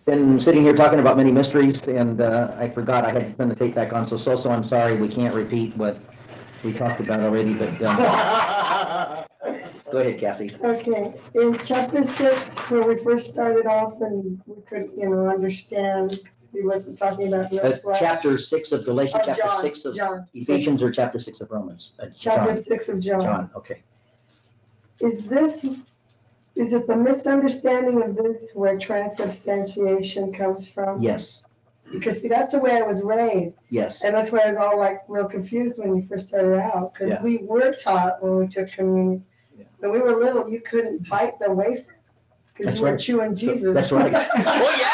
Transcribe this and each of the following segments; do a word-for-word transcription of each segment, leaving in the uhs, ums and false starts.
been sitting here talking about many mysteries, and uh, I forgot I had to turn the tape back on, so, so, so I'm sorry, we can't repeat what we talked about already, but, um, go ahead, Kathy. Okay, in chapter six, where we first started off and we couldn't, you know, understand, he wasn't talking about no Uh, flesh. chapter six of Galatians, Of chapter John, six of John, Ephesians, or chapter six of Romans? Uh, Chapter John. six of John. John, okay. Is this, is it the misunderstanding of this where transubstantiation comes from? Yes, Because see, that's the way I was raised, yes, and that's why I was all like real confused when you first started out, because Yeah. we were taught when we took communion. Yeah. When we were little, you couldn't bite the wafer, because That's you were right. chewing Jesus. that's right. Oh, yeah.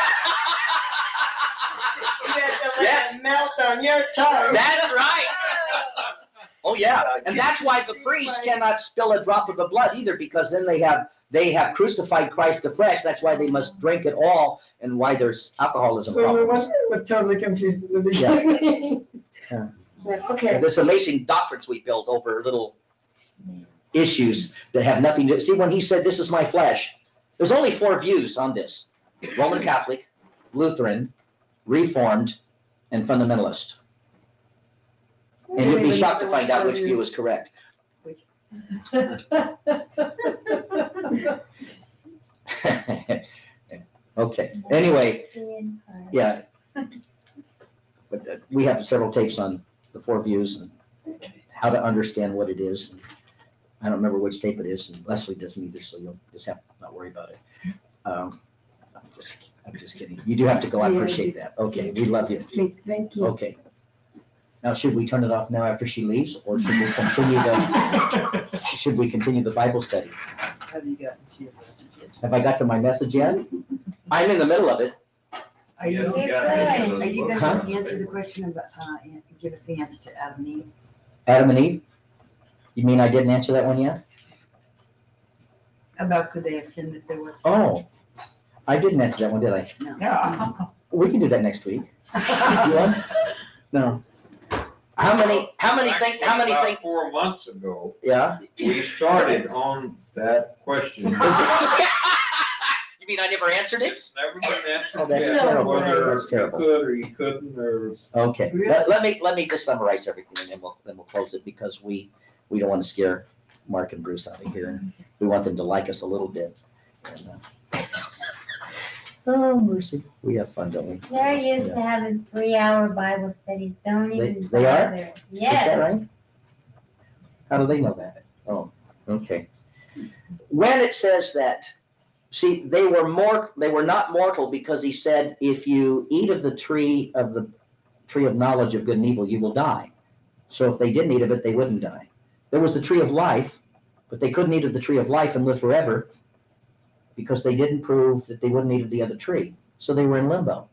You had to let Yes. it melt on your tongue. That's right. Oh, yeah. And that's why the priest cannot spill a drop of the blood either, because then they have they have crucified Christ afresh. That's why they must drink it all, and why there's alcoholism So the problems. one was totally confused at the beginning. Yeah. Yeah, okay. And there's amazing doctrines we build over little issues that have nothing to see. When he said, "This is my flesh," there's only four views on this: Roman Catholic, Lutheran, Reformed, and Fundamentalist. And you'd be shocked to find out which view is correct. Okay, anyway, yeah. But uh, we have several tapes on the four views and how to understand what it is. I don't remember which tape it is, and Leslie doesn't either, so you'll just have to not worry about it. Um, I'm just, I'm just kidding. You do have to go, I appreciate that. Okay, we love you. Thank you. Okay. Now, should we turn it off now after she leaves, or should we continue the, should we continue the Bible study? Have you gotten to your message yet? Have I got to my message yet? I'm in the middle of it. Are you, Yes, are yeah, you yeah, going Huh? to answer the question about, uh, an- give us the answer to Adam and Eve? Adam and Eve? You mean I didn't answer that one yet? About could they have sinned if there was? Oh, I didn't answer that one, did I? No. We can do that next week. You want? No. How many, how many think, how many About think? Four months ago, Yeah? we started on that question. You mean I never answered it? It's never been answered Oh, that's yet, terrible. whether That's you terrible. could or you couldn't, or Okay. Let, let me, let me just summarize everything, and then we'll, then we'll close it, because we, we don't want to scare Mark and Bruce out of here, and we want them to like us a little bit. And, uh, Oh, mercy. We have fun, don't we? They're used to having three-hour Bible studies. Don't They- even they are? bother. Is that Yes. right? How do they know that? Oh, okay. When it says that, see, they were more, they were not mortal, because he said, If you eat of the tree of the tree of knowledge of good and evil, you will die. So if they didn't eat of it, they wouldn't die. There was the tree of life, but they couldn't eat of the tree of life and live forever, because they didn't prove that they wouldn't eat of the other tree. So they were in limbo.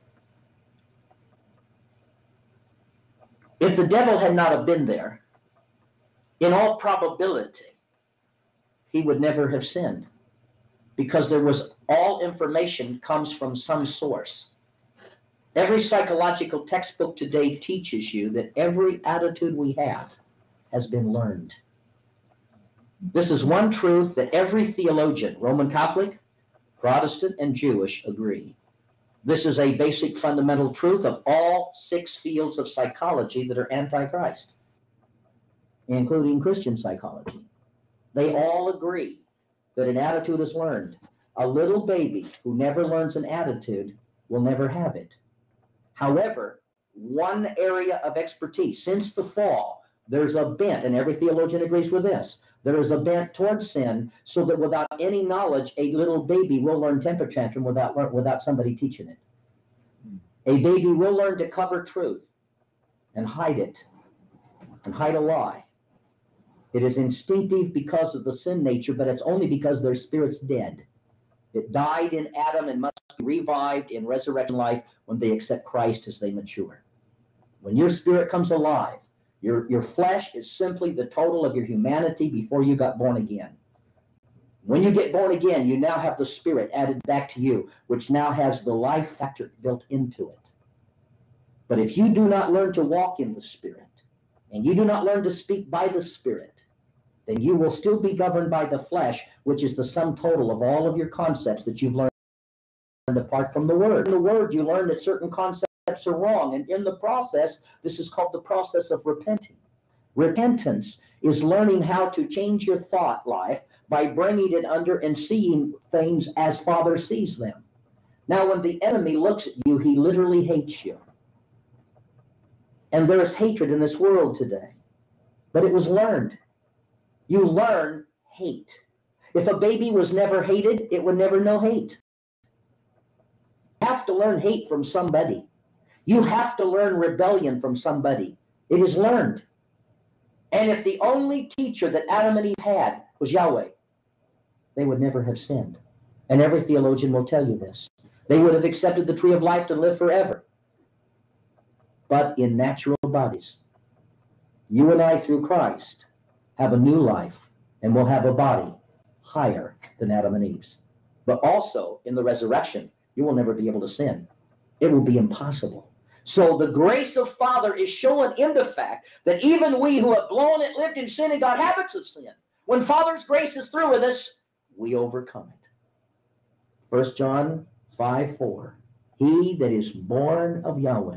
If the devil had not have been there, in all probability, he would never have sinned, because there was all information comes from some source. Every psychological textbook today teaches you that every attitude we have has been learned. This is one truth that every theologian, Roman Catholic, Protestant, and Jewish, agree. This is a basic fundamental truth of all six fields of psychology that are anti-Christ, including Christian psychology. They all agree that an attitude is learned. A little baby who never learns an attitude will never have it. However, one area of expertise, since the fall, there's a bent, and every theologian agrees with this, there is a bent towards sin, so that without any knowledge, a little baby will learn temper tantrum without, lear- without somebody teaching it. A baby will learn to cover truth and hide it, and hide a lie. It is instinctive because of the sin nature, but it's only because their spirit's dead. It died in Adam and must be revived in resurrection life when they accept Christ as they mature. When your spirit comes alive, your, your flesh is simply the total of your humanity before you got born again. When you get born again, you now have the spirit added back to you, which now has the life factor built into it. But if you do not learn to walk in the spirit, and you do not learn to speak by the spirit, then you will still be governed by the flesh, which is the sum total of all of your concepts that you've learned. apart from the Word. In the Word, you learn that certain concepts are wrong. And in the process, this is called the process of repenting. Repentance is learning how to change your thought life by bringing it under and seeing things as Father sees them. Now, when the enemy looks at you, he literally hates you. And there is hatred in this world today. But it was learned. You learn hate. If a baby was never hated, it would never know hate. You have to learn hate from somebody. You have to learn rebellion from somebody. It is learned. And if the only teacher that Adam and Eve had was Yahweh, they would never have sinned. And every theologian will tell you this. They would have accepted the tree of life to live forever. But in natural bodies, you and I, through Christ, have a new life, and will have a body higher than Adam and Eve's. But also, in the resurrection, you will never be able to sin. It will be impossible. So the grace of Father is shown in the fact that even we who have blown it, lived in sin, and got habits of sin, when Father's grace is through with us, we overcome it. First John five four, he that is born of Yahweh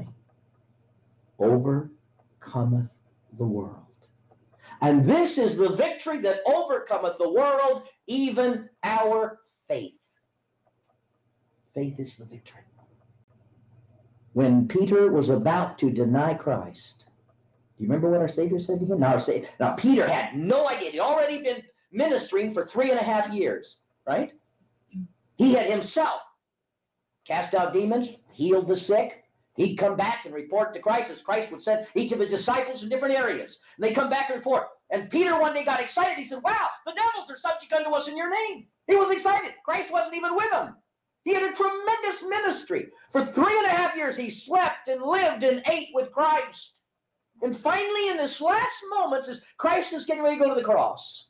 overcometh the world. And this is the victory that overcometh the world, even our faith. Faith is the victory. When Peter was about to deny Christ, do you remember what our Savior said to him? Now, our Sa- now Peter had no idea. He'd already been ministering for three and a half years, right? He had himself cast out demons, healed the sick. He'd come back and report to Christ, as Christ would send each of his disciples in different areas. And they come back and report. And Peter one day got excited. He said, wow, the devils are subject unto us in your name. He was excited. Christ wasn't even with him. He had a tremendous ministry. For three and a half years, he slept and lived and ate with Christ. And finally, in this last moments, as Christ is getting ready to go to the cross,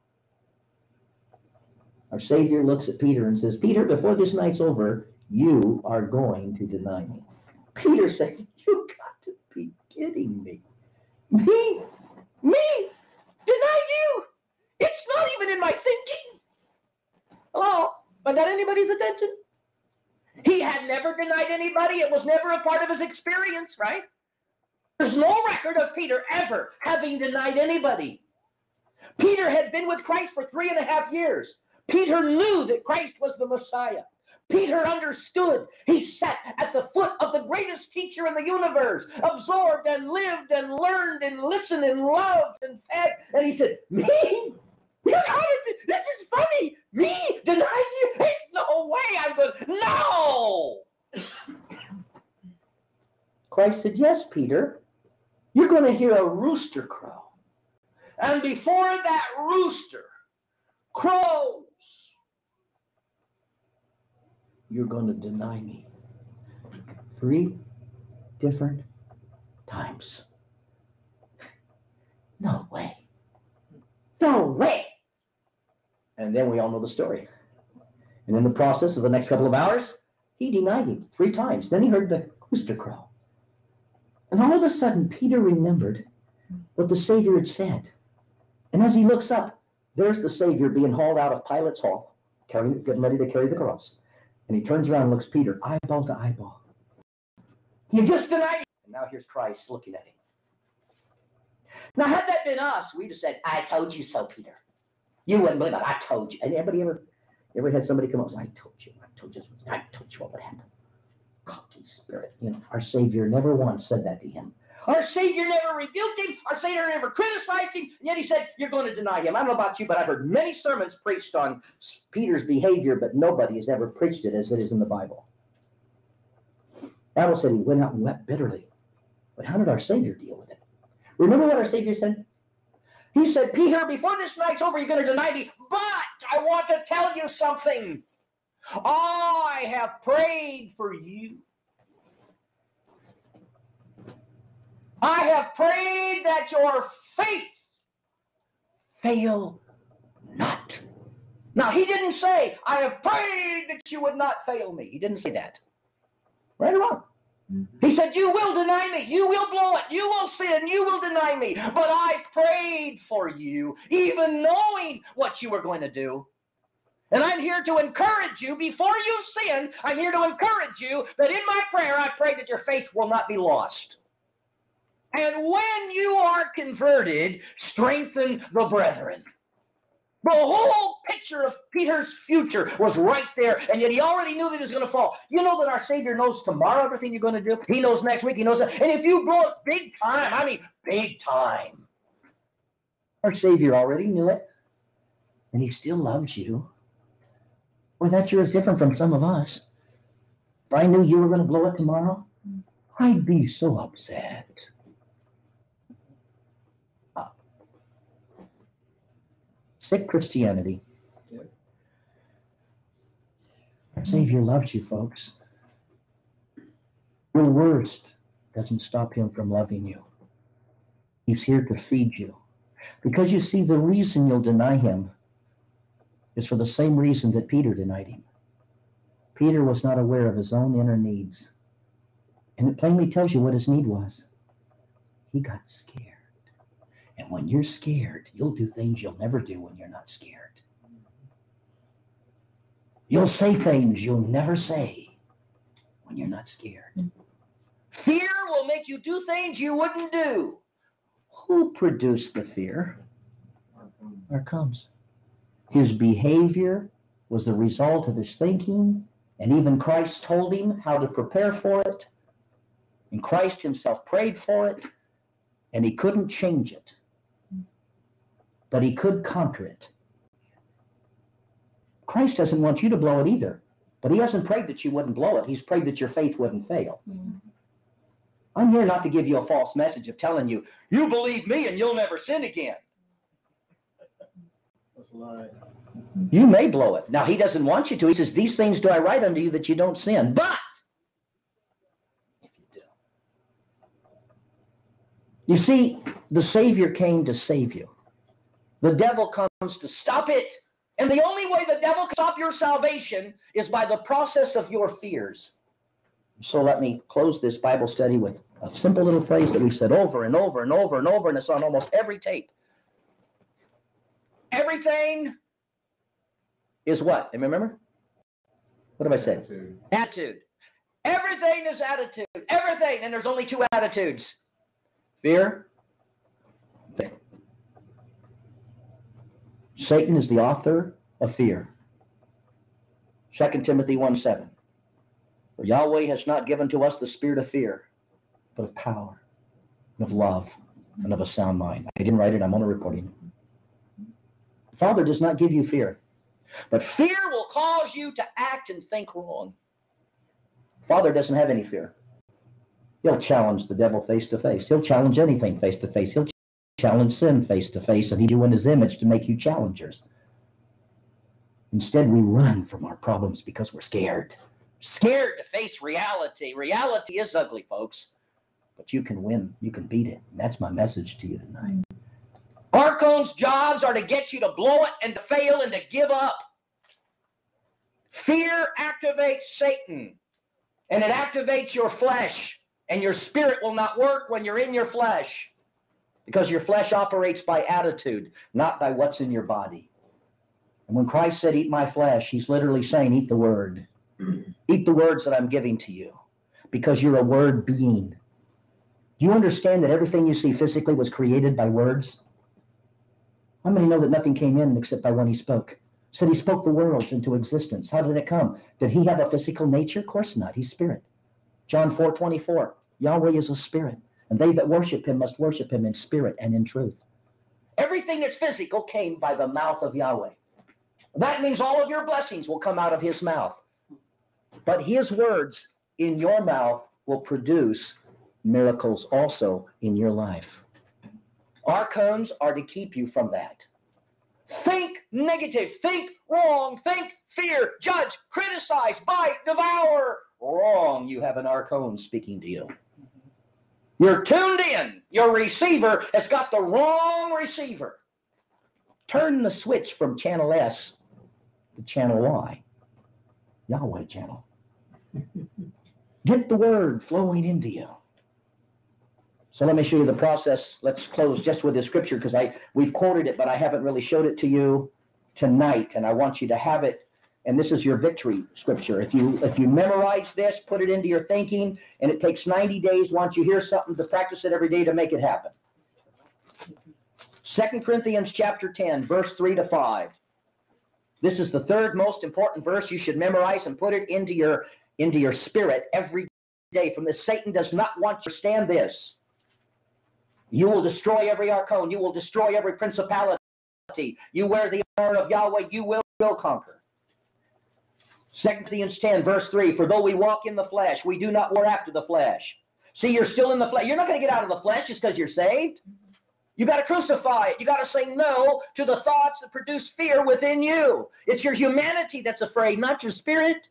our Savior looks at Peter and says, Peter, before this night's over, you are going to deny me. Peter said, you got to be kidding me. Me? Me? Deny you? It's not even in my thinking. Hello? But got anybody's attention? He had never denied anybody. It was never a part of his experience, right? There's no record of Peter ever having denied anybody. Peter had been with Christ for three and a half years. Peter knew that Christ was the Messiah. Peter understood. He sat at the foot of the greatest teacher in the universe, absorbed and lived and learned and listened and loved and fed. And he said, me? You gotta be, this is funny. Me? Deny you? There's no way I'm going to. No! Christ said, yes, Peter. You're going to hear a rooster crow. And before that rooster crows, you're going to deny me three different times. No way. No way. And then we all know the story. And in the process of the next couple of hours, he denied him three times. Then he heard the rooster crow. And all of a sudden, Peter remembered what the Savior had said. And as he looks up, there's the Savior being hauled out of Pilate's hall, carrying, getting ready to carry the cross. And he turns around and looks Peter, eyeball to eyeball. You just denied him. And now here's Christ looking at him. Now, had that been us, we'd have said, I told you so, Peter. You wouldn't believe it. I told you. And anybody ever, ever had somebody come up and say, I told you, I told you, I told you what would happen. Cocky spirit. You know, our Savior never once said that to him. Our Savior never rebuked him. Our Savior never criticized him. And yet he said, you're going to deny him. I don't know about you, but I've heard many sermons preached on Peter's behavior, but nobody has ever preached it as it is in the Bible. The Bible said he went out and wept bitterly. But how did our Savior deal with it? Remember what our Savior said? He said, Peter, before this night's over, you're going to deny me. But I want to tell you something. I have prayed for you. I have prayed that your faith fail not. Now, he didn't say, I have prayed that you would not fail me. He didn't say that. Right or wrong? Mm-hmm. He said, you will deny me. You will blow it. You will sin. You will deny me. But I prayed for you, even knowing what you were going to do. And I'm here to encourage you before you sin. I'm here to encourage you that in my prayer, I pray that your faith will not be lost. And when you are converted, strengthen the brethren. The whole picture of Peter's future was right there, and yet he already knew that he was going to fall. You know that our Savior knows tomorrow everything you're going to do. He knows next week. He knows that. And if you blow it big time, I mean big time, our Savior already knew it, and he still loves you. Well, that sure is different from some of us. If I knew you were going to blow it tomorrow, I'd be so upset. Sick Christianity. Our Savior loves you, folks. Your worst doesn't stop him from loving you. He's here to feed you. Because you see, the reason you'll deny him is for the same reason that Peter denied him. Peter was not aware of his own inner needs. And it plainly tells you what his need was. He got scared. And when you're scared, you'll do things you'll never do when you're not scared. You'll say things you'll never say when you're not scared. Fear will make you do things you wouldn't do. Who produced the fear? There it comes. His behavior was the result of his thinking, and even Christ told him how to prepare for it, and Christ himself prayed for it, and he couldn't change it. But he could conquer it. Christ doesn't want you to blow it either. But he hasn't prayed that you wouldn't blow it. He's prayed that your faith wouldn't fail. Mm-hmm. I'm here not to give you a false message of telling you, you believe me and you'll never sin again. That's a lie. You may blow it. Now, he doesn't want you to. He says, these things do I write unto you that you don't sin. But if you do. You see, the Savior came to save you. The devil comes to stop it. And the only way the devil can stop your salvation is by the process of your fears. So let me close this Bible study with a simple little phrase that we've said over and over and over and over, and it's on almost every tape. Everything is what? And remember? What have I said? Attitude. Attitude. Everything is attitude. Everything. And there's only two attitudes. Fear. Faith. Satan is the author of fear. Second Timothy one seven. For Yahweh has not given to us the spirit of fear, but of power, and of love, and of a sound mind. I didn't write it, I'm only reporting it. The Father does not give you fear, but fear will cause you to act and think wrong. The Father doesn't have any fear. He'll challenge the devil face to face. He'll challenge anything face to face. He'll challenge sin face to face, and he do in his image to make you challengers. Instead, we run from our problems because we're scared. Scared to face reality. Reality is ugly, folks, but you can win. You can beat it. And that's my message to you tonight. Archon's jobs are to get you to blow it and to fail and to give up. Fear activates Satan, and it activates your flesh, and your spirit will not work when you're in your flesh. Because your flesh operates by attitude, not by what's in your body. And when Christ said, eat my flesh, he's literally saying, eat the word. Eat the words that I'm giving to you. Because you're a word being. Do you understand that everything you see physically was created by words? How many know that nothing came in except by when he spoke? Said he spoke the worlds into existence. How did it come? Did he have a physical nature? Of course not. He's spirit. John four twenty-four. Yahweh is a spirit. And they that worship him must worship him in spirit and in truth. Everything that's physical came by the mouth of Yahweh. That means all of your blessings will come out of his mouth. But his words in your mouth will produce miracles also in your life. Archons are to keep you from that. Think negative, think wrong, think fear, judge, criticize, bite, devour. Wrong. You have an archon speaking to you. You're tuned in. Your receiver has got the wrong receiver. Turn the switch from channel S to channel Y. Yahweh channel. Get the word flowing into you. So let me show you the process. Let's close just with this scripture because I we've quoted it, but I haven't really showed it to you tonight, and I want you to have it. And this is your victory scripture. If you if you memorize this, put it into your thinking, and it takes ninety days once you hear something to practice it every day to make it happen. Second Corinthians chapter ten, verse three to five. This is the third most important verse you should memorize and put it into your into your spirit every day. From this, Satan does not want you to understand this. You will destroy every archon. You will destroy every principality. You wear the armor of Yahweh, you will, will conquer. Second Corinthians ten, verse three, for though we walk in the flesh, we do not war after the flesh. See, you're still in the flesh. You're not going to get out of the flesh just because you're saved. You got to crucify it. You got to say no to the thoughts that produce fear within you. It's your humanity that's afraid, not your spirit.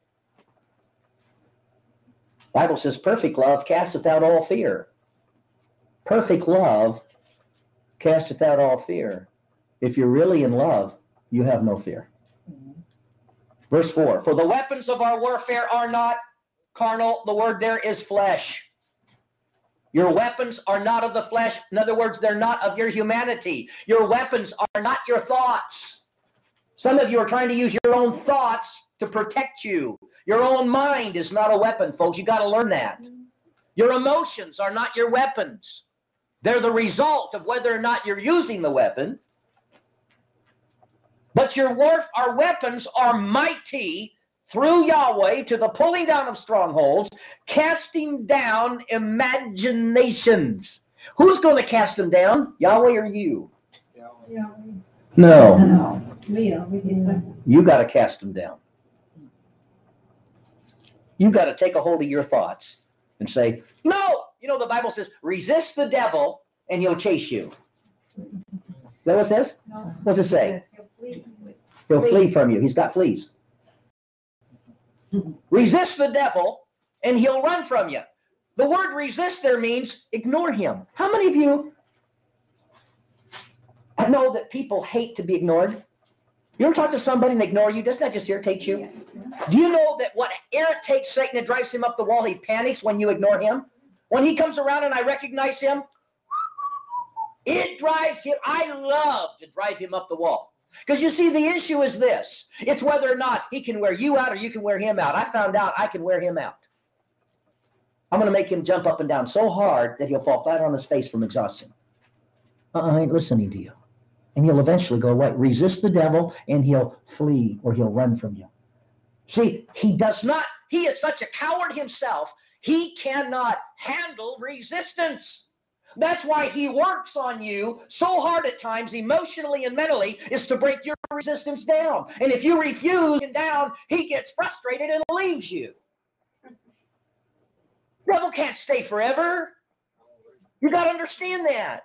The Bible says perfect love casteth out all fear. Perfect love casteth out all fear. If you're really in love, you have no fear. Verse four, for the weapons of our warfare are not carnal. The word there is flesh. Your weapons are not of the flesh. In other words, they're not of your humanity. Your weapons are not your thoughts. Some of you are trying to use your own thoughts to protect you. Your own mind is not a weapon, folks. You got to learn that. Your emotions are not your weapons. They're the result of whether or not you're using the weapon. But your warf- our weapons are mighty through Yahweh to the pulling down of strongholds, casting down imaginations. Who's going to cast them down? Yahweh or you? No. No, we are, we can. You got to cast them down. You got to take a hold of your thoughts and say, no. You know, the Bible says, resist the devil and he'll chase you. Is that what it says? No. What does it say? He'll flee from you. He's got fleas. Resist the devil and he'll run from you. The word resist there means ignore him. How many of you know that people hate to be ignored? You ever talk to somebody and they ignore you? Doesn't that just irritate you? Yes. Do you know that what irritates Satan and drives him up the wall, he panics when you ignore him? When he comes around and I recognize him, it drives him. I love to drive him up the wall. Because you see, the issue is this. It's whether or not he can wear you out or you can wear him out. I found out I can wear him out. I'm going to make him jump up and down so hard that he'll fall flat on his face from exhaustion. Uh, I ain't listening to you. And he'll eventually go away. Resist the devil and he'll flee or he'll run from you. See, he does not, he is such a coward himself, he cannot handle resistance. That's why he works on you so hard at times, emotionally and mentally, is to break your resistance down. And if you refuse him down, he gets frustrated and leaves you. The devil can't stay forever. You got to understand that.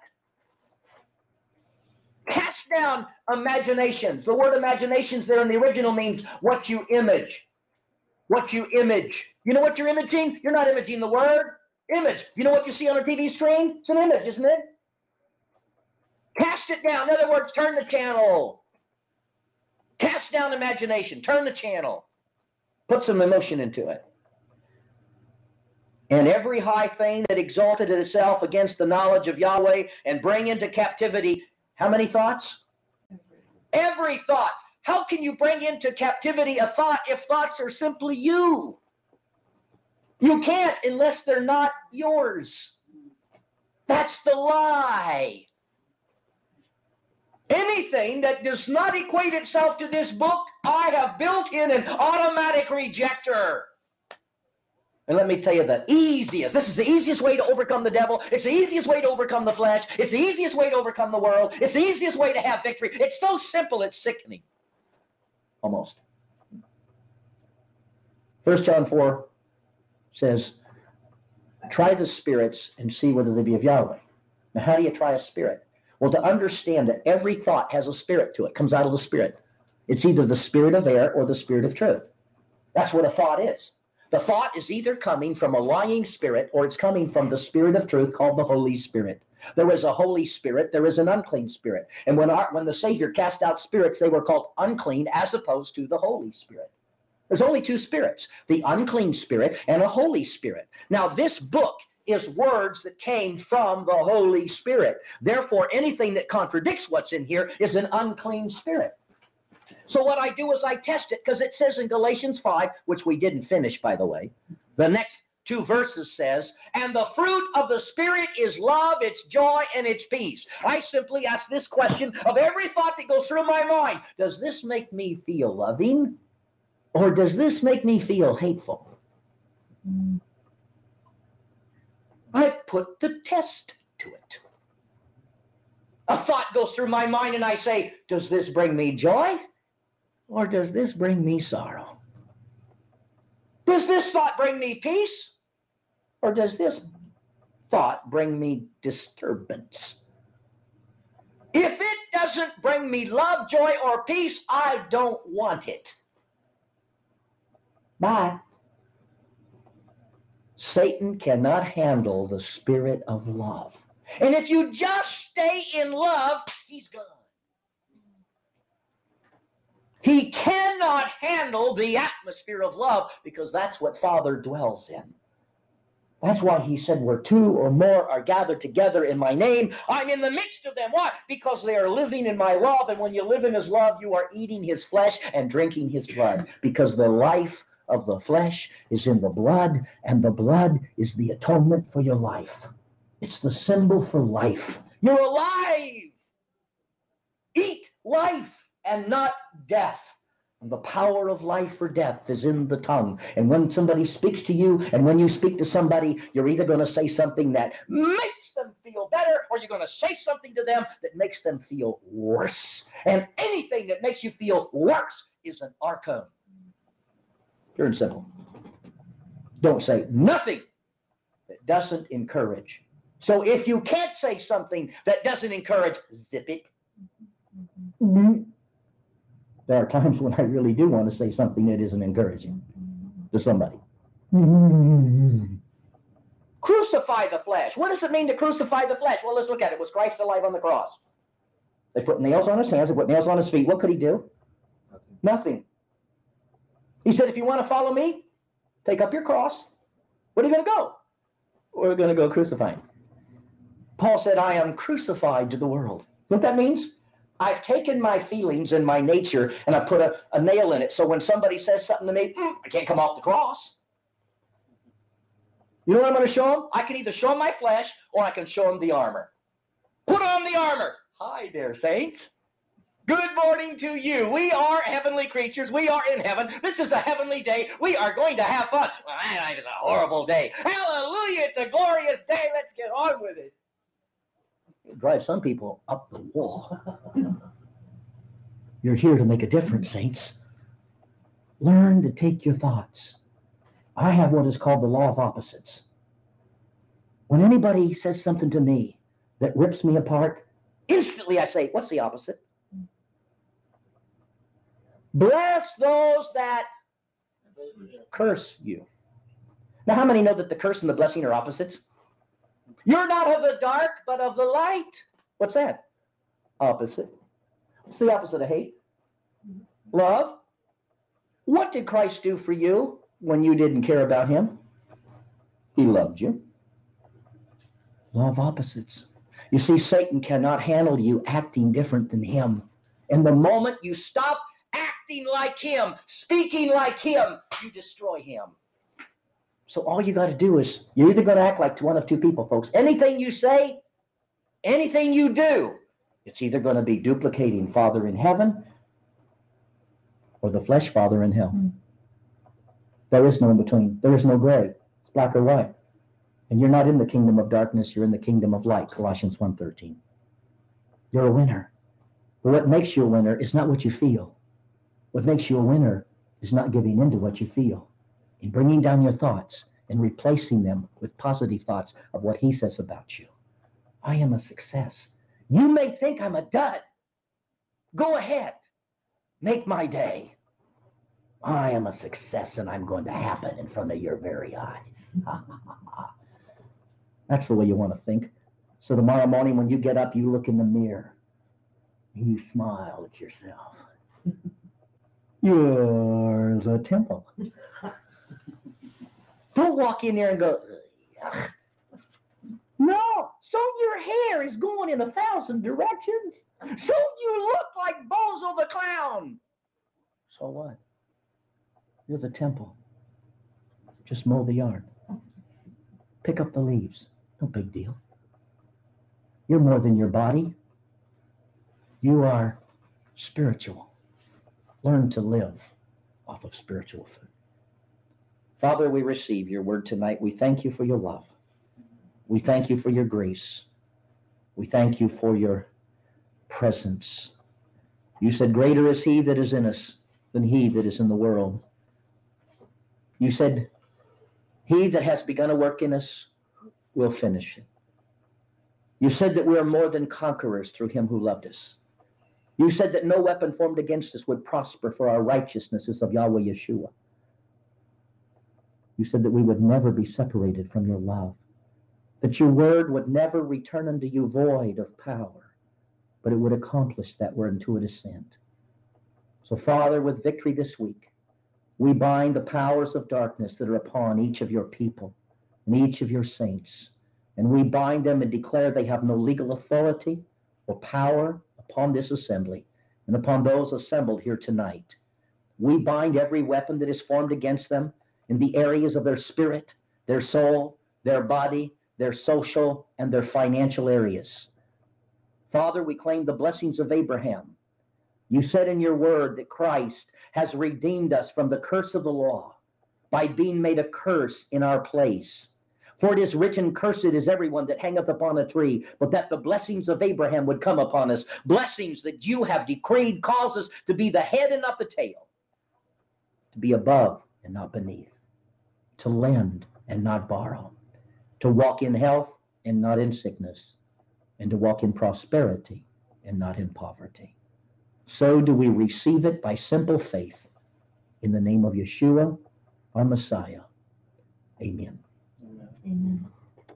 Cast down imaginations. The word imaginations there in the original means what you image. What you image. You know what you're imaging? You're not imaging the word. Image. You know what you see on a T V screen? It's an image, isn't it? Cast it down. In other words, turn the channel. Cast down imagination. Turn the channel. Put some emotion into it. And every high thing that exalted itself against the knowledge of Yahweh, and bring into captivity, how many thoughts? Every thought. How can you bring into captivity a thought if thoughts are simply you? You can't unless they're not yours. That's the lie. Anything that does not equate itself to this book, I have built in an automatic rejector. And let me tell you the easiest, this is the easiest way to overcome the devil. It's the easiest way to overcome the flesh. It's the easiest way to overcome the world. It's the easiest way to have victory. It's so simple, it's sickening. Almost. First John four says, try the spirits and see whether they be of Yahweh. Now, how do you try a spirit? Well, to understand that every thought has a spirit to it, comes out of the spirit. It's either the spirit of error or the spirit of truth. That's what a thought is. The thought is either coming from a lying spirit or it's coming from the spirit of truth called the Holy Spirit. There is a Holy Spirit, there is an unclean spirit. And when, our, when the Savior cast out spirits, they were called unclean as opposed to the Holy Spirit. There's only two spirits, the unclean spirit and a Holy Spirit. Now, this book is words that came from the Holy Spirit. Therefore, anything that contradicts what's in here is an unclean spirit. So what I do is I test it, because it says in Galatians five, which we didn't finish, by the way, the next two verses says, and the fruit of the Spirit is love, it's joy, and it's peace. I simply ask this question of every thought that goes through my mind. Does this make me feel loving, or does this make me feel hateful? I put the test to it. A thought goes through my mind and I say, does this bring me joy, or does this bring me sorrow? Does this thought bring me peace, or does this thought bring me disturbance? If it doesn't bring me love, joy, or peace, I don't want it. Bye. Satan cannot handle the spirit of love. And if you just stay in love, he's gone. He cannot handle the atmosphere of love, because that's what Father dwells in. That's why he said, where two or more are gathered together in my name, I'm in the midst of them. Why? Because they are living in my love. And when you live in his love, you are eating his flesh and drinking his blood. Because the life of the flesh is in the blood, and the blood is the atonement for your life. It's the symbol for life. You're alive. Eat life and not death. And the power of life or death is in the tongue. And when somebody speaks to you, and when you speak to somebody, you're either going to say something that makes them feel better, or you're going to say something to them that makes them feel worse. And anything that makes you feel worse is an archon. Pure and simple. Don't say nothing that doesn't encourage. So if you can't say something that doesn't encourage, zip it. Mm-hmm. There are times when I really do want to say something that isn't encouraging to somebody. Mm-hmm. Crucify the flesh. What does it mean to crucify the flesh? Well, let's look at it. Was Christ alive on the cross? They put nails on his hands. They put nails on his feet. What could he do? Nothing. He said, if you want to follow me, take up your cross. Where are you going to go? We're going to go crucifying. Paul said, I am crucified to the world. What that means? I've taken my feelings and my nature and I put a, a nail in it. So when somebody says something to me, mm, I can't come off the cross. You know what I'm going to show them? I can either show them my flesh, or I can show them the armor. Put on the armor. Hi there, saints. Good morning to you. We are heavenly creatures. We are in heaven. This is a heavenly day. We are going to have fun. Well, that is a horrible day. Hallelujah. It's a glorious day. Let's get on with it. It'll drive some people up the wall. You're here to make a difference, saints. Learn to take your thoughts. I have what is called the law of opposites. When anybody says something to me that rips me apart, instantly I say, what's the opposite? Bless those that curse you. Now, how many know that the curse and the blessing are opposites? You're not of the dark, but of the light. What's that? Opposite. What's the opposite of hate? Love. What did Christ do for you when you didn't care about him? He loved you. Law of opposites. You see, Satan cannot handle you acting different than him. And the moment you stop acting like him, speaking like him, you destroy him. So all you got to do is, you're either going to act like one of two people, folks. Anything you say, anything you do, it's either going to be duplicating Father in heaven or the flesh Father in hell. Mm. There is no in between. There is no gray. It's black or white. And you're not in the kingdom of darkness. You're in the kingdom of light, Colossians one thirteen. You're a winner. But what makes you a winner is not what you feel. What makes you a winner is not giving in to what you feel, and bringing down your thoughts and replacing them with positive thoughts of what he says about you. I am a success. You may think I'm a dud. Go ahead. Make my day. I am a success, and I'm going to happen in front of your very eyes. That's the way you want to think. So tomorrow morning when you get up, you look in the mirror and you smile at yourself. You're the temple. Don't walk in there and go, ugh. No, so your hair is going in a thousand directions. So you look like Bozo the Clown. So what? You're the temple. Just mow the yard. Pick up the leaves. No big deal. You're more than your body. You are spiritual. Learn to live off of spiritual food. Father, we receive your word tonight. We thank you for your love. We thank you for your grace. We thank you for your presence. You said, greater is he that is in us than he that is in the world. You said, he that has begun a work in us will finish it. You said that we are more than conquerors through him who loved us. You said that no weapon formed against us would prosper, for our righteousness is of Yahweh Yeshua. You said that we would never be separated from your love, that your word would never return unto you void of power, but it would accomplish that whereunto it is sent. So, Father, with victory this week, we bind the powers of darkness that are upon each of your people and each of your saints, and we bind them and declare they have no legal authority or power upon this assembly and upon those assembled here tonight. We bind every weapon that is formed against them in the areas of their spirit, their soul, their body, their social, and their financial areas. Father, we claim the blessings of Abraham. You said in your word that Christ has redeemed us from the curse of the law by being made a curse in our place. For it is written, cursed is everyone that hangeth upon a tree, but that the blessings of Abraham would come upon us. Blessings that you have decreed cause us to be the head and not the tail, to be above and not beneath, to lend and not borrow, to walk in health and not in sickness, and to walk in prosperity and not in poverty. So do we receive it by simple faith in the name of Yeshua, our Messiah. Amen. Amen.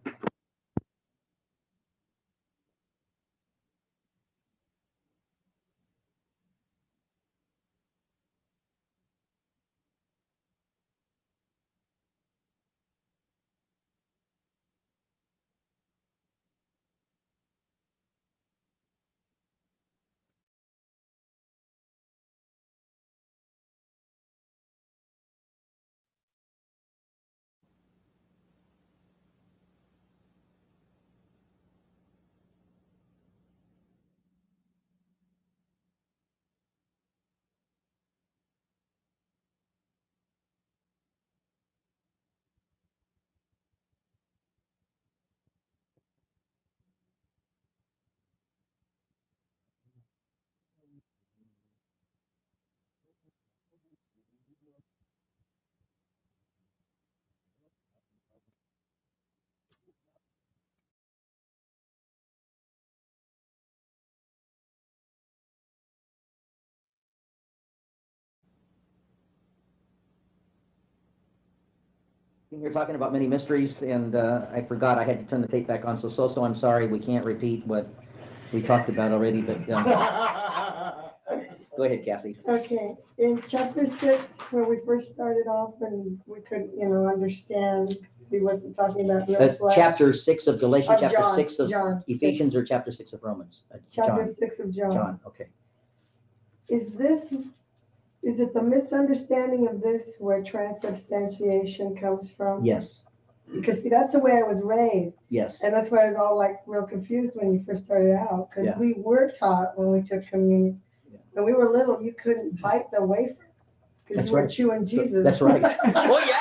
You're talking about many mysteries, and uh, I forgot I had to turn the tape back on. So, so, so I'm sorry. We can't repeat what we talked about already, but um, go ahead, Kathy. Okay, in chapter six, where we first started off and we couldn't, you know, understand, he wasn't talking about no Uh, flesh. chapter six of Galatians, Of chapter John, six of John, Ephesians, six. or chapter six of Romans? Uh, Chapter John. six of John. John. Okay. Is this, is it the misunderstanding of this where transubstantiation comes from? Yes. Because see, that's the way I was raised. Yes. And that's why I was all like real confused when you first started out, because Yeah. we were taught when we took communion. Yeah. When we were little, you couldn't bite the wafer because That's you were right. chewing Jesus. That's right. Oh yeah.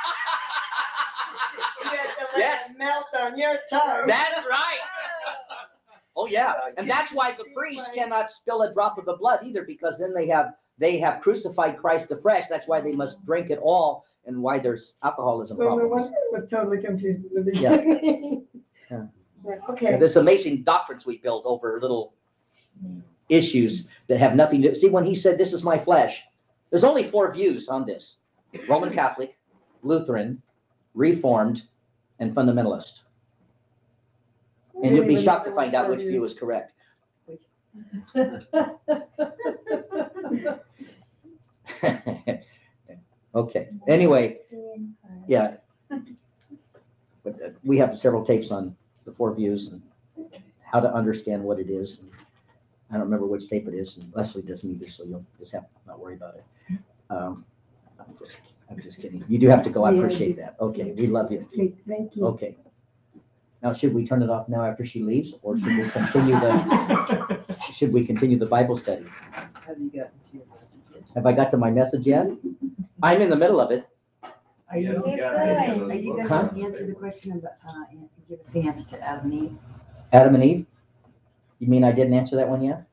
You had to let Yes. it melt on your tongue. That's right. Oh yeah, So and you that's can why the see priest why- cannot spill a drop of the blood either, because then they have they have crucified Christ afresh. That's why they must drink it all, and why there's alcoholism So no problems. wonder I was totally confused in the beginning. Yeah. Yeah, Yeah, okay. there's amazing doctrines we build over little issues that have nothing to see. When he said, "This is my flesh," there's only four views on this: Roman Catholic, Lutheran, Reformed, and Fundamentalist. I And you'll be didn't even shocked to know find there out were which four view views. is correct. Okay. Anyway, yeah. But uh, we have several tapes on the four views and how to understand what it is. I don't remember which tape it is, and Leslie doesn't either, so you'll just have to not worry about it. Um, I'm just, I'm just kidding. You do have to go. I Yeah, appreciate that. Okay, we love you. Okay, thank you. Okay. Now, should we turn it off now after she leaves, or should we continue the, should we continue the Bible study? Have you gotten to your message yet? Have I got to my message yet? I'm in the middle of it. Are you, Yes, You're got any of good. those are you books. Huh? gonna answer the question about, uh, and give us the answer to Adam and Eve? Adam and Eve? You mean I didn't answer that one yet?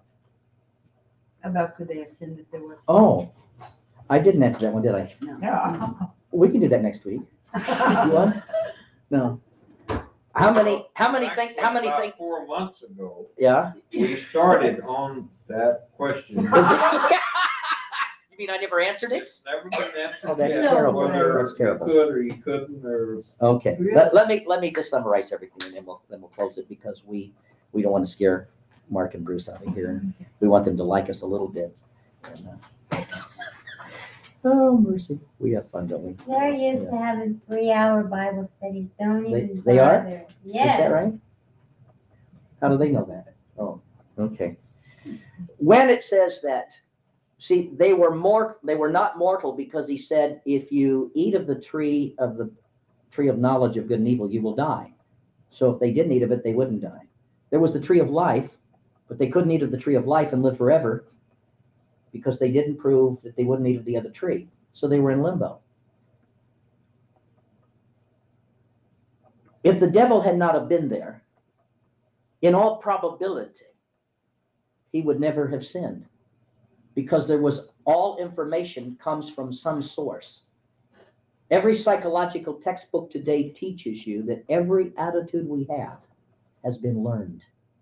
About could they have sinned if there was? Oh, I didn't answer that one, did I? No. We can do that next week. You want? No. How many, how many think, how many About think, Four months ago, yeah? we started on that question. Is it- You mean I never answered it? It's never been answered. Oh, that's yet, terrible. Whether That's terrible. you could or you couldn't, or Okay, Really? let, let me, let me just summarize everything and then we'll, then we'll close it because we, we don't want to scare Mark and Bruce out of here. We want them to like us a little bit. And, uh, Oh, mercy. We have fun, don't we? Is They're used to having three-hour Bible studies. Don't They- even they are? bother. Yes. that right? How do they know that? Oh, okay. When it says that, see, they were more, they were not mortal because he said, if you eat of the tree of the tree of knowledge of good and evil, you will die. So if they didn't eat of it, they wouldn't die. There was the tree of life, but they couldn't eat of the tree of life and live forever because they didn't prove that they wouldn't eat of the other tree. So they were in limbo. If the devil had not have been there, in all probability, he would never have sinned because there was all information comes from some source. Every psychological textbook today teaches you that every attitude we have has been learned.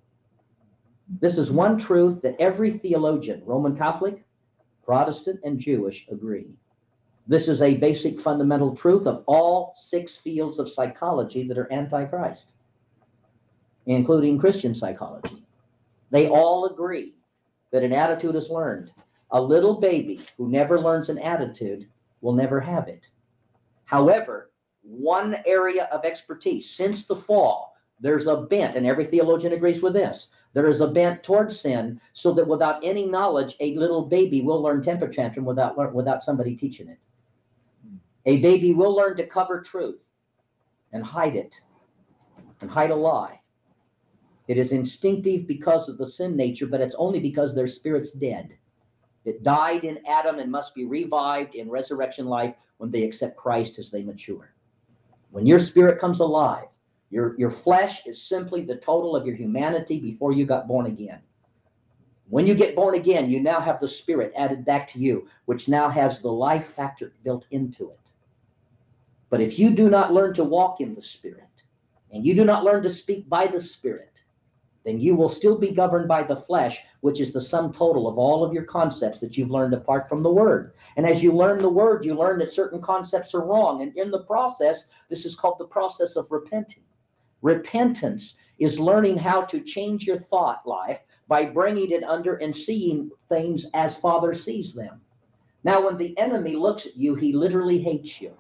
This is one truth that every theologian, Roman Catholic, Protestant, and Jewish, agree. This is a basic fundamental truth of all six fields of psychology that are anti-Christ, including Christian psychology. They all agree that an attitude is learned. A little baby who never learns an attitude will never have it. However, one area of expertise, since the fall, there's a bent, and every theologian agrees with this, there is a bent towards sin, so that without any knowledge, a little baby will learn temper tantrum without, lear- without somebody teaching it. A baby will learn to cover truth and hide it, and hide a lie. It is instinctive because of the sin nature, but it's only because their spirit's dead. It died in Adam and must be revived in resurrection life when they accept Christ as they mature. When your spirit comes alive, your, your flesh is simply the total of your humanity before you got born again. When you get born again, you now have the spirit added back to you, which now has the life factor built into it. But if you do not learn to walk in the spirit, and you do not learn to speak by the spirit, then you will still be governed by the flesh, which is the sum total of all of your concepts that you've learned apart from the word. And as you learn the word, you learn that certain concepts are wrong. And in the process, this is called the process of repenting. Repentance is learning how to change your thought life by bringing it under and seeing things as Father sees them. Now, when the enemy looks at you, he literally hates you.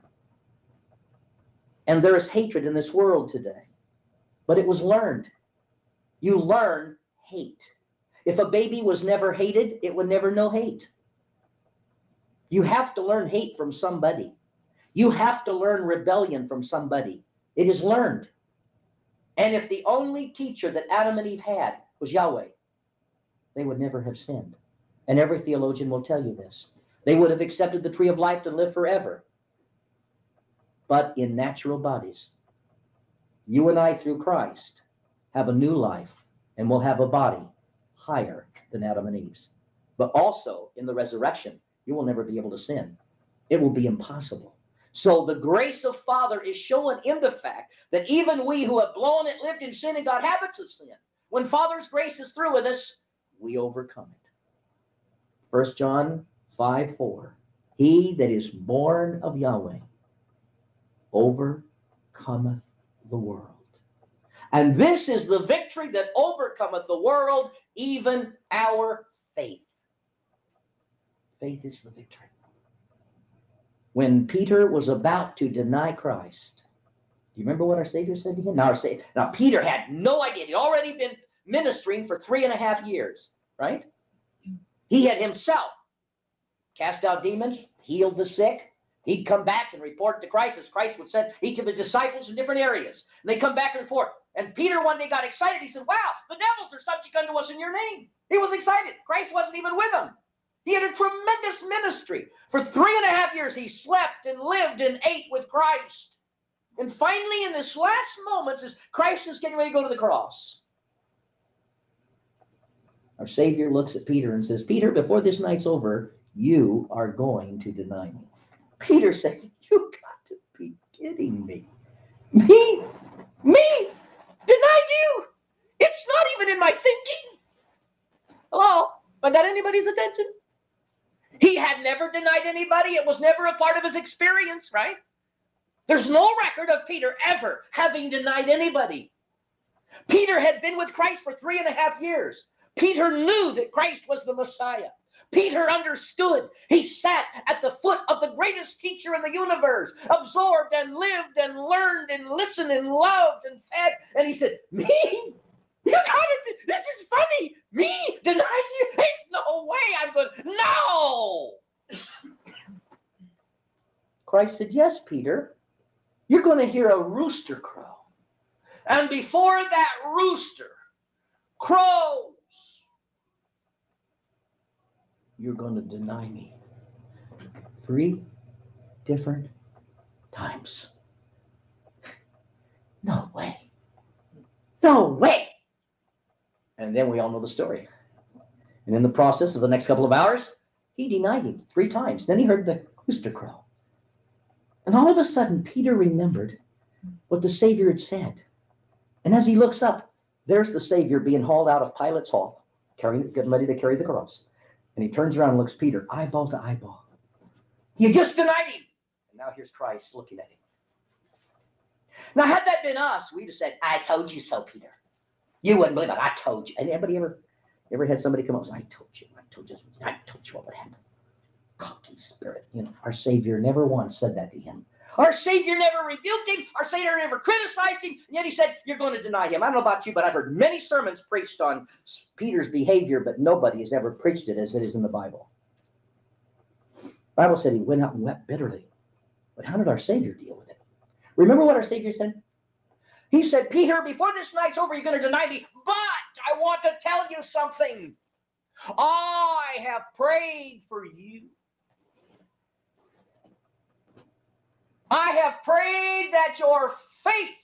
And there is hatred in this world today, but it was learned. You learn hate. If a baby was never hated, it would never know hate. You have to learn hate from somebody. You have to learn rebellion from somebody. It is learned. And if the only teacher that Adam and Eve had was Yahweh, they would never have sinned. And every theologian will tell you this. They would have accepted the tree of life to live forever, but in natural bodies. You and I, through Christ, have a new life, and will have a body higher than Adam and Eve's. But also, in the resurrection, you will never be able to sin. It will be impossible. So the grace of Father is shown in the fact that even we who have blown it, lived in sin, and got habits of sin, when Father's grace is through with us, we overcome it. First John five four, he that is born of Yahweh overcometh the world. And this is the victory that overcometh the world, even our faith. Faith is the victory. When Peter was about to deny Christ, do you remember what our Savior said to him? Now, our Savior, now Peter had no idea. He'd already been ministering for three and a half years, right? He had himself cast out demons, healed the sick. He'd come back and report to Christ as Christ would send each of the disciples in different areas. And they come back and report. And Peter one day got excited. He said, wow, the devils are subject unto us in your name. He was excited. Christ wasn't even with him. He had a tremendous ministry. For three and a half years, he slept and lived and ate with Christ. And finally, in this last moments, as Christ is getting ready to go to the cross, our Savior looks at Peter and says, Peter, before this night's over, you are going to deny me. Peter said, you got to be kidding me. Me? Me? Deny you? It's not even in my thinking. Hello? I got anybody's attention? He had never denied anybody. It was never a part of his experience, right? There's no record of Peter ever having denied anybody. Peter had been with Christ for three and a half years. Peter knew that Christ was the Messiah. Peter understood. He sat at the foot of the greatest teacher in the universe, absorbed and lived and learned and listened and loved and fed. And he said, me? You gotta be, this is funny. Me? Deny you? There's no way I'm going to, no! Christ said, yes, Peter. You're going to hear a rooster crow. And before that rooster crows, you're going to deny me three different times. No way. No way. And then we all know the story. And in the process of the next couple of hours, he denied him three times. Then he heard the rooster crow. And all of a sudden, Peter remembered what the Savior had said. And as he looks up, there's the Savior being hauled out of Pilate's hall, carrying, getting ready to carry the cross. And he turns around and looks Peter, eyeball to eyeball. You just denied him. And now here's Christ looking at him. Now, had that been us, we'd have said, I told you so, Peter. You wouldn't believe it. I told you. And anybody ever, ever had somebody come up and say, I told you, I told you, I told you what would happen. Cocky spirit. You know, our Savior never once said that to him. Our Savior never rebuked him. Our Savior never criticized him. And yet he said, you're going to deny him. I don't know about you, but I've heard many sermons preached on Peter's behavior, but nobody has ever preached it as it is in the Bible. The Bible said he went out and wept bitterly. But how did our Savior deal with it? Remember what our Savior said? He said, Peter, before this night's over, you're going to deny me. But I want to tell you something. I have prayed for you. I have prayed that your faith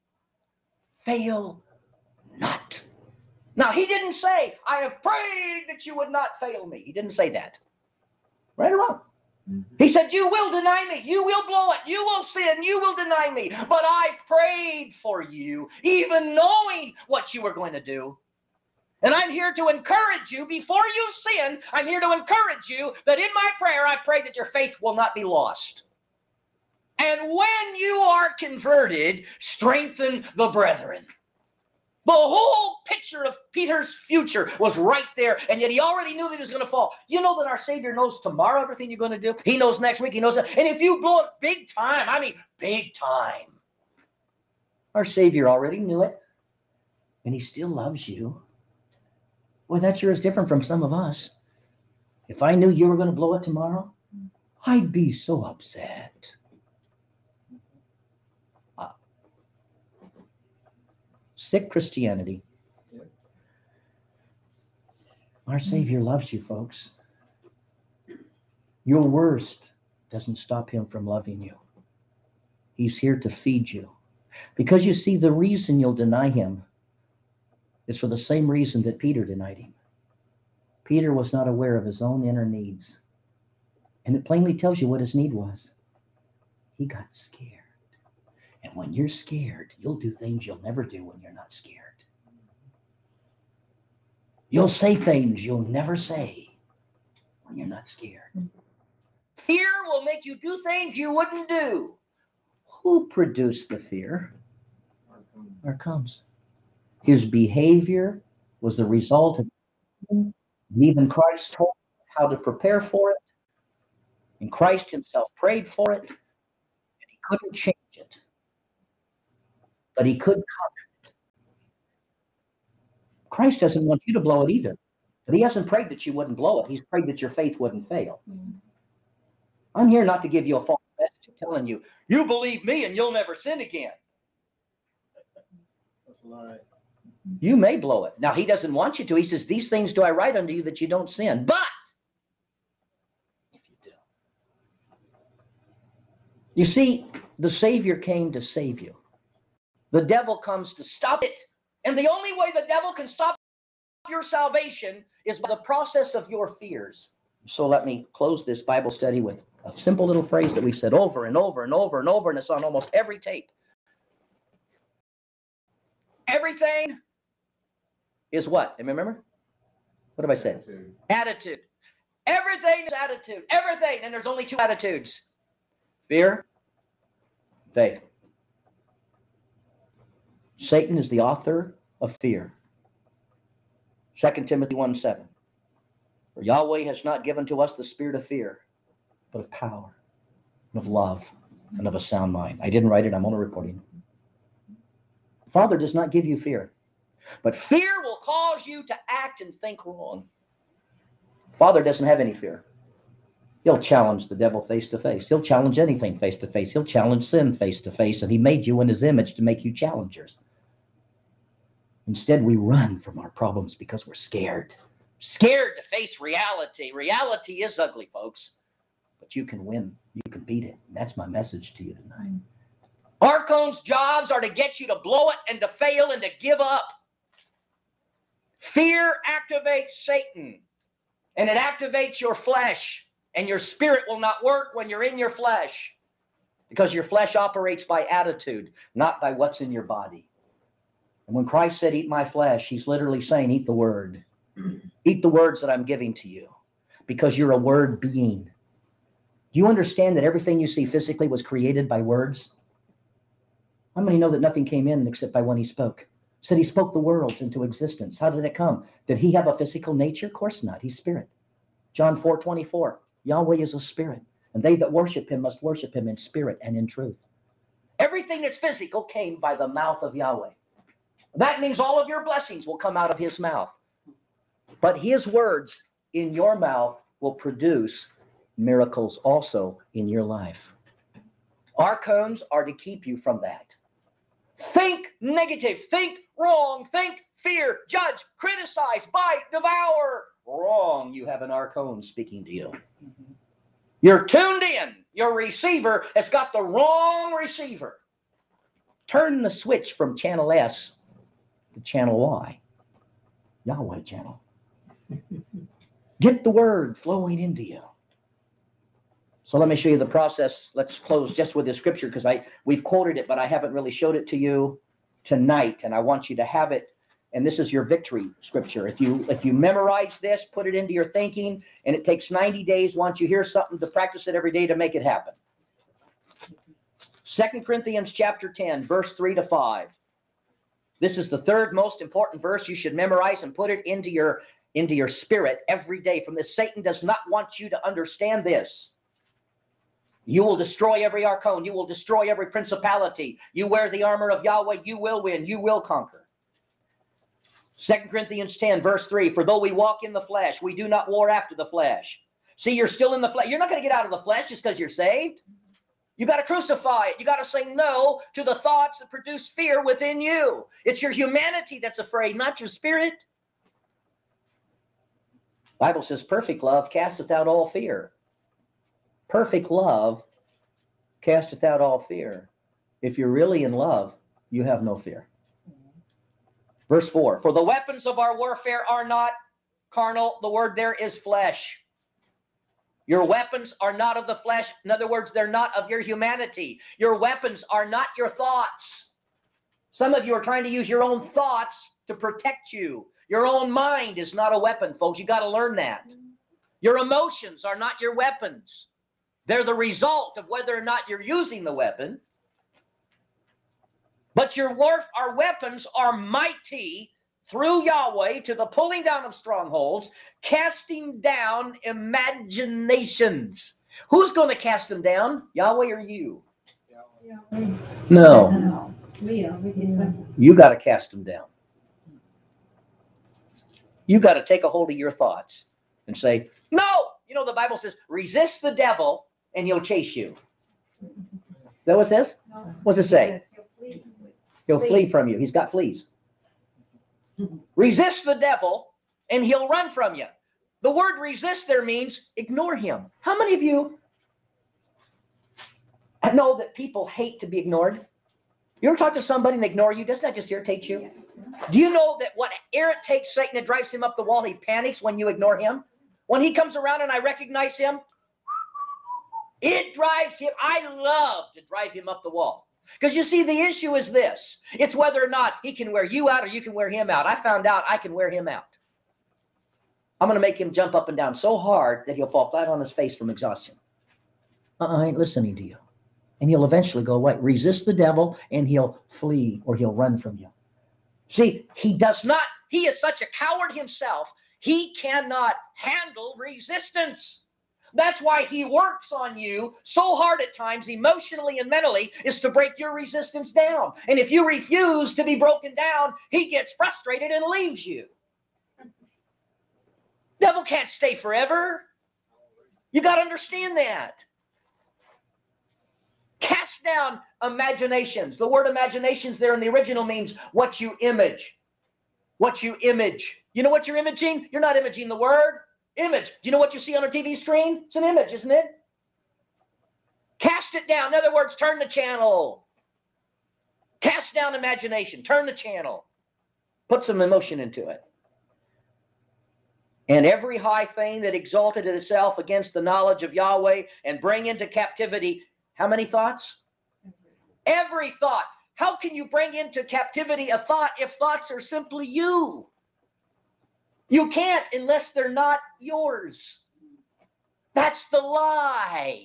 fail not. Now, he didn't say, I have prayed that you would not fail me. He didn't say that. Right or wrong? He said, you will deny me. You will blow it. You will sin. You will deny me. But I've prayed for you, even knowing what you were going to do. And I'm here to encourage you before you sin. I'm here to encourage you that in my prayer, I pray that your faith will not be lost. And when you are converted, strengthen the brethren. The whole picture of Peter's future was right there, and yet he already knew that he was going to fall. You know that our Savior knows tomorrow everything you're going to do. He knows next week. He knows that. And if you blow it big time, I mean big time, our Savior already knew it, and he still loves you. Boy, that sure is different from some of us. If I knew you were going to blow it tomorrow, I'd be so upset. Sick Christianity. Yep. Our Savior loves you, folks. Your worst doesn't stop him from loving you. He's here to feed you. Because you see, the reason you'll deny him is for the same reason that Peter denied him. Peter was not aware of his own inner needs. And it plainly tells you what his need was. He got scared. And when you're scared, you'll do things you'll never do when you're not scared. You'll say things you'll never say when you're not scared. Fear will make you do things you wouldn't do. Who produced the fear? Or comes. His behavior was the result of even Christ told him how to prepare for it. And Christ himself prayed for it. And he couldn't change it. But he could conquer it. Christ doesn't want you to blow it either. But he hasn't prayed that you wouldn't blow it. He's prayed that your faith wouldn't fail. Mm. I'm here not to give you a false message telling you, you believe me and you'll never sin again. That's a lie. You may blow it. Now, he doesn't want you to. He says, these things do I write unto you that you don't sin. But if you do. You see, the Savior came to save you. The devil comes to stop it. And the only way the devil can stop your salvation is by the process of your fears. So let me close this Bible study with a simple little phrase that we've said over and over and over and over, and it's on almost every tape. Everything is what? Remember? What have I said? Attitude. Attitude. Everything is attitude. Everything. And there's only two attitudes. Fear, faith. Satan is the author of fear. Second Timothy one seven. For Yahweh has not given to us the spirit of fear, but of power, and of love, and of a sound mind. I didn't write it. I'm only reporting. Father does not give you fear, but fear will cause you to act and think wrong. Father doesn't have any fear. He'll challenge the devil face to face. He'll challenge anything face to face. He'll challenge sin face to face, and he made you in his image to make you challengers. Instead, we run from our problems because we're scared. Scared to face reality. Reality is ugly, folks, but you can win. You can beat it. And that's my message to you tonight. Archon's jobs are to get you to blow it and to fail and to give up. Fear activates Satan, and it activates your flesh, and your spirit will not work when you're in your flesh, because your flesh operates by attitude, not by what's in your body. And when Christ said, eat my flesh, he's literally saying, eat the word. Eat the words that I'm giving to you, because you're a word being. Do you understand that everything you see physically was created by words? How many know that nothing came in except by when he spoke? Said he spoke the worlds into existence. How did it come? Did he have a physical nature? Of course not. He's spirit. John four twenty-four. Yahweh is a spirit, and they that worship him must worship him in spirit and in truth. Everything that's physical came by the mouth of Yahweh. That means all of your blessings will come out of his mouth. But his words in your mouth will produce miracles also in your life. Archons are to keep you from that. Think negative, think wrong, think fear, judge, criticize, bite, devour. Wrong. You have an archon speaking to you. You're tuned in. Your receiver has got the wrong receiver. Turn the switch from channel S to channel Y. Yahweh channel. Get the word flowing into you. So let me show you the process. Let's close just with this scripture, because I we've quoted it, but I haven't really showed it to you tonight, and I want you to have it. And this is your victory scripture. If you if you memorize this, put it into your thinking, and it takes ninety days once you hear something to practice it every day to make it happen. Second Corinthians chapter ten, verse three to five. This is the third most important verse you should memorize and put it into your into your spirit every day. From this, Satan does not want you to understand this. You will destroy every archon. You will destroy every principality. You wear the armor of Yahweh. You will win. You will conquer. Second Corinthians ten, verse three. For though we walk in the flesh, we do not war after the flesh. See, you're still in the flesh. You're not going to get out of the flesh just because you're saved. You got to crucify it. You got to say no to the thoughts that produce fear within you. It's your humanity that's afraid, not your spirit. The Bible says perfect love casteth out all fear. Perfect love casteth out all fear. If you're really in love, you have no fear. Verse four, for the weapons of our warfare are not carnal. The word there is flesh. Your weapons are not of the flesh. In other words, they're not of your humanity. Your weapons are not your thoughts. Some of you are trying to use your own thoughts to protect you. Your own mind is not a weapon, folks. You got to learn that. Your emotions are not your weapons. They're the result of whether or not you're using the weapon. But your warf- our weapons are mighty through Yahweh to the pulling down of strongholds, casting down imaginations. Who's going to cast them down? Yahweh or you? No. We are, we just went. You got to cast them down. You got to take a hold of your thoughts and say, no. You know, the Bible says, resist the devil and he'll chase you. Is that what it says? What's it say? He'll flee from you. He's got fleas. Resist the devil and he'll run from you. The word resist there means ignore him. How many of you know that people hate to be ignored? You ever talk to somebody and they ignore you? Doesn't that just irritate you? Yes. Do you know that what irritates Satan, it drives him up the wall, he panics when you ignore him? When he comes around and I recognize him, it drives him. I love to drive him up the wall. Because you see, the issue is this. It's whether or not he can wear you out or you can wear him out. I found out I can wear him out. I'm going to make him jump up and down so hard that he'll fall flat on his face from exhaustion. Uh-uh, I ain't listening to you. And he'll eventually go away. Resist the devil and he'll flee or he'll run from you. See, he does not, he is such a coward himself, he cannot handle resistance. That's why he works on you so hard at times, emotionally and mentally, is to break your resistance down. And if you refuse to be broken down, he gets frustrated and leaves you. Devil can't stay forever. You got to understand that. Cast down imaginations. The word imaginations there in the original means what you image. What you image. You know what you're imaging? You're not imaging the word. Image. Do you know what you see on a T V screen? It's an image, isn't it? Cast it down. In other words, turn the channel. Cast down imagination. Turn the channel. Put some emotion into it. And every high thing that exalted itself against the knowledge of Yahweh, and bring into captivity, how many thoughts? Every thought. How can you bring into captivity a thought if thoughts are simply you? You can't unless they're not yours. That's the lie.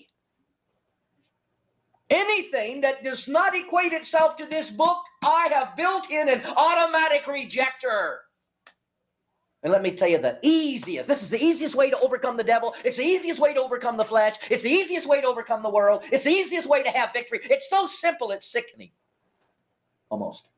Anything that does not equate itself to this book, I have built in an automatic rejector. And let me tell you the easiest, this is the easiest way to overcome the devil. It's the easiest way to overcome the flesh. It's the easiest way to overcome the world. It's the easiest way to have victory. It's so simple, it's sickening. Almost.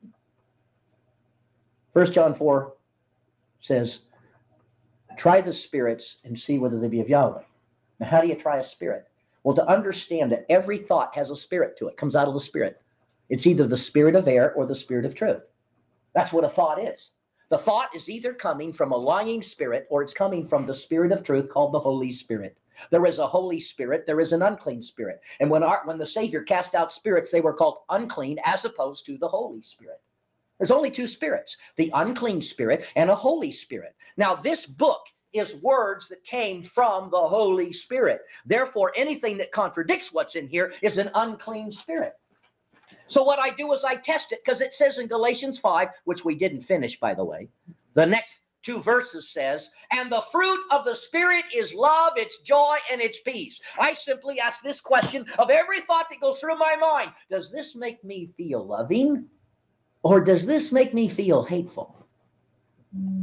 First John four says, try the spirits and see whether they be of Yahweh. Now, how do you try a spirit? Well, to understand that every thought has a spirit to it, comes out of the spirit. It's either the spirit of error or the spirit of truth. That's what a thought is. The thought is either coming from a lying spirit or it's coming from the spirit of truth called the Holy Spirit. There is a Holy Spirit. There is an unclean spirit. And when our, when the Savior cast out spirits, they were called unclean as opposed to the Holy Spirit. There's only two spirits, the unclean spirit and a Holy Spirit. Now, this book is words that came from the Holy Spirit. Therefore, anything that contradicts what's in here is an unclean spirit. So what I do is I test it, because it says in Galatians five, which we didn't finish, by the way, the next two verses says, and the fruit of the Spirit is love, it's joy, and it's peace. I simply ask this question of every thought that goes through my mind. Does this make me feel loving? Or does this make me feel hateful? Mm.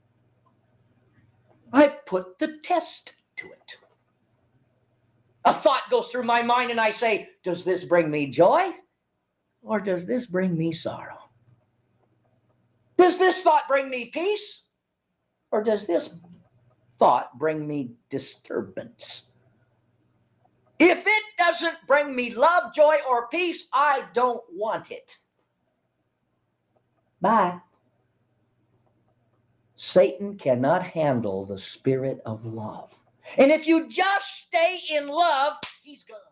I put the test to it. A thought goes through my mind and I say, does this bring me joy? Or does this bring me sorrow? Does this thought bring me peace? Or does this thought bring me disturbance? If it doesn't bring me love, joy, or peace, I don't want it. Bye. Satan cannot handle the spirit of love. And if you just stay in love, he's gone.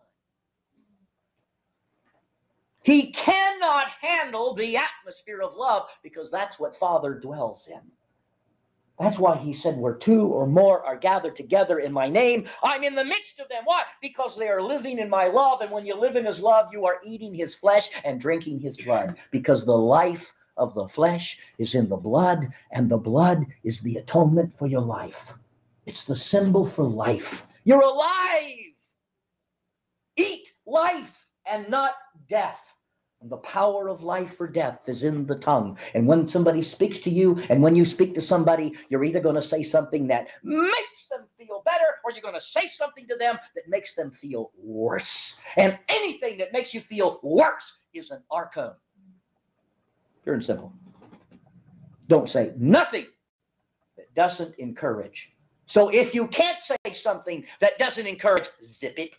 He cannot handle the atmosphere of love, because that's what Father dwells in. That's why he said, where two or more are gathered together in my name, I'm in the midst of them. Why? Because they are living in my love. And when you live in his love, you are eating his flesh and drinking his blood, because the life of the flesh is in the blood, and the blood is the atonement for your life. It's the symbol for life. You're alive. Eat life and not death. And the power of life or death is in the tongue. And when somebody speaks to you, and when you speak to somebody, you're either going to say something that makes them feel better, or you're going to say something to them that makes them feel worse. And anything that makes you feel worse is an archon. Pure and simple. Don't say nothing doesn't encourage. So if you can't say something that doesn't encourage, zip it.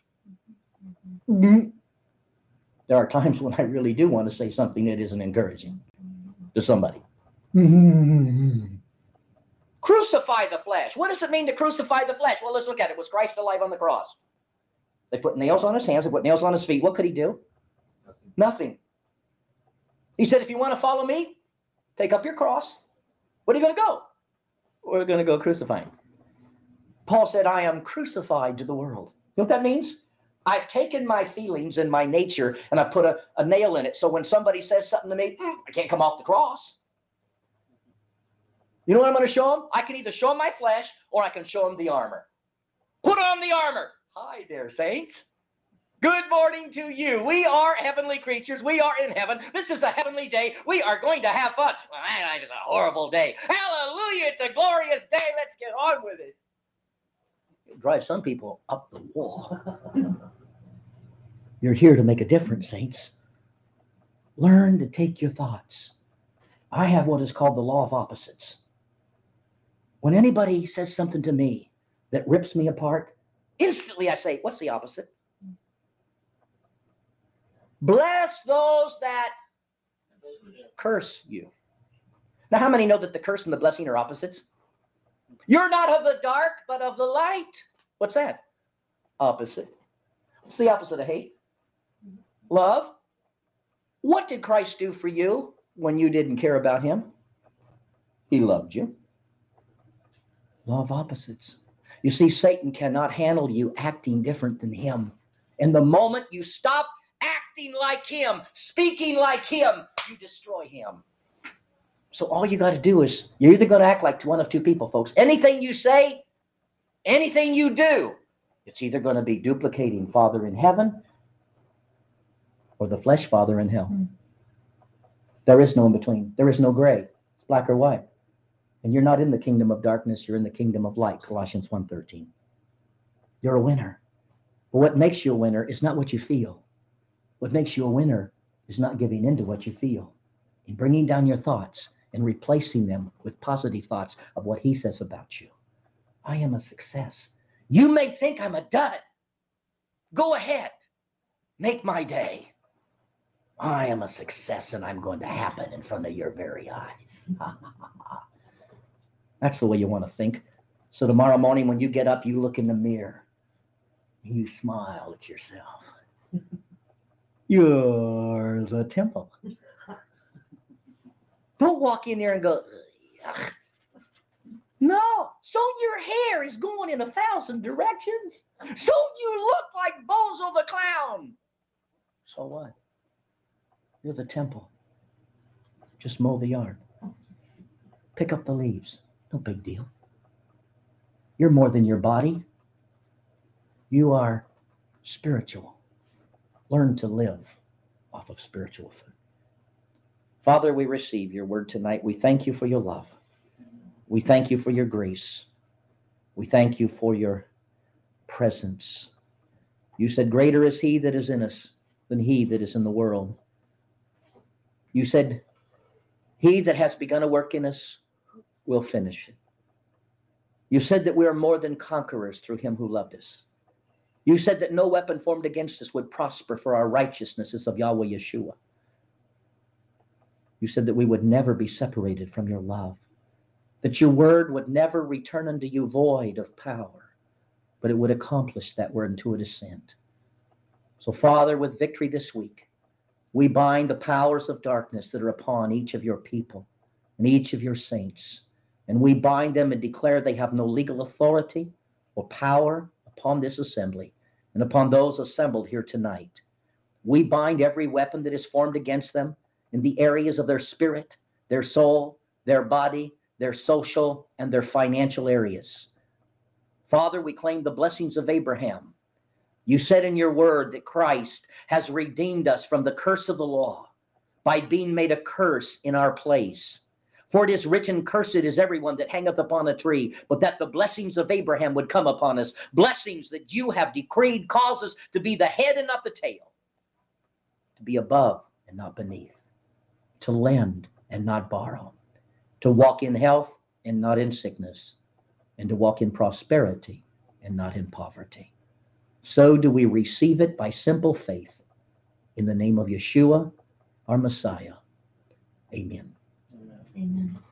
There are times when I really do want to say something that isn't encouraging to somebody. Crucify the flesh. What does it mean to crucify the flesh? Well, let's look at it. Was Christ alive on the cross? They put nails on his hands. They put nails on his feet. What could he do? Nothing. Nothing. He said, if you want to follow me, take up your cross. What are you going to go? We're going to go crucifying. Paul said, I am crucified to the world. You know what that means? I've taken my feelings and my nature and I put a, a nail in it. So when somebody says something to me, I can't come off the cross. You know what I'm going to show them? I can either show them my flesh or I can show them the armor. Put on the armor. Hi there, saints. Good morning to you. We are heavenly creatures. We are in heaven. This is a heavenly day. We are going to have fun. Well, it's a horrible day. Hallelujah. It's a glorious day. Let's get on with it. It'll drive some people up the wall. You're here to make a difference, saints. Learn to take your thoughts. I have what is called the law of opposites. When anybody says something to me that rips me apart, instantly I say, what's the opposite? Bless those that curse you. Now, how many know that the curse and the blessing are opposites? You're not of the dark, but of the light. What's that? Opposite. What's the opposite of hate? Love. What did Christ do for you when you didn't care about him? He loved you. Law of opposites. You see, Satan cannot handle you acting different than him. And the moment you stop acting like him, speaking like him, you destroy him. So all you got to do is, you're either going to act like one of two people, folks. Anything you say, anything you do, it's either going to be duplicating Father in heaven or the flesh father in hell. Mm. There is no in between. There is no gray. It's black or white. And you're not in the kingdom of darkness. You're in the kingdom of light, Colossians one thirteen. You're a winner. But what makes you a winner is not what you feel. What makes you a winner is not giving in to what you feel and bringing down your thoughts and replacing them with positive thoughts of what he says about you. I am a success. You may think I'm a dud. Go ahead. Make my day. I am a success and I'm going to happen in front of your very eyes. That's the way you want to think. So tomorrow morning when you get up, you look in the mirror. And you smile at yourself. You're the temple. Don't walk in there and go, ugh. No. So your hair is going in a thousand directions. So you look like Bozo the Clown. So what? You're the temple. Just mow the yard. Pick up the leaves. No big deal. You're more than your body. You are spiritual. Learn to live off of spiritual food. Father, we receive your word tonight. We thank you for your love. We thank you for your grace. We thank you for your presence. You said, greater is he that is in us than he that is in the world. You said, he that has begun a work in us will finish it. You said that we are more than conquerors through him who loved us. You said that no weapon formed against us would prosper, for our righteousness is of Yahweh Yeshua. You said that we would never be separated from your love, that your word would never return unto you void of power, but it would accomplish that word unto it is sent. So, Father, with victory this week, we bind the powers of darkness that are upon each of your people and each of your saints, and we bind them and declare they have no legal authority or power upon this assembly and upon those assembled here tonight. We bind every weapon that is formed against them in the areas of their spirit, their soul, their body, their social, and their financial areas. Father, we claim the blessings of Abraham. You said in your word that Christ has redeemed us from the curse of the law by being made a curse in our place. For it is written, cursed is everyone that hangeth upon a tree, but that the blessings of Abraham would come upon us. Blessings that you have decreed cause us to be the head and not the tail, to be above and not beneath, to lend and not borrow, to walk in health and not in sickness, and to walk in prosperity and not in poverty. So do we receive it by simple faith in the name of Yeshua, our Messiah. Amen. Amen.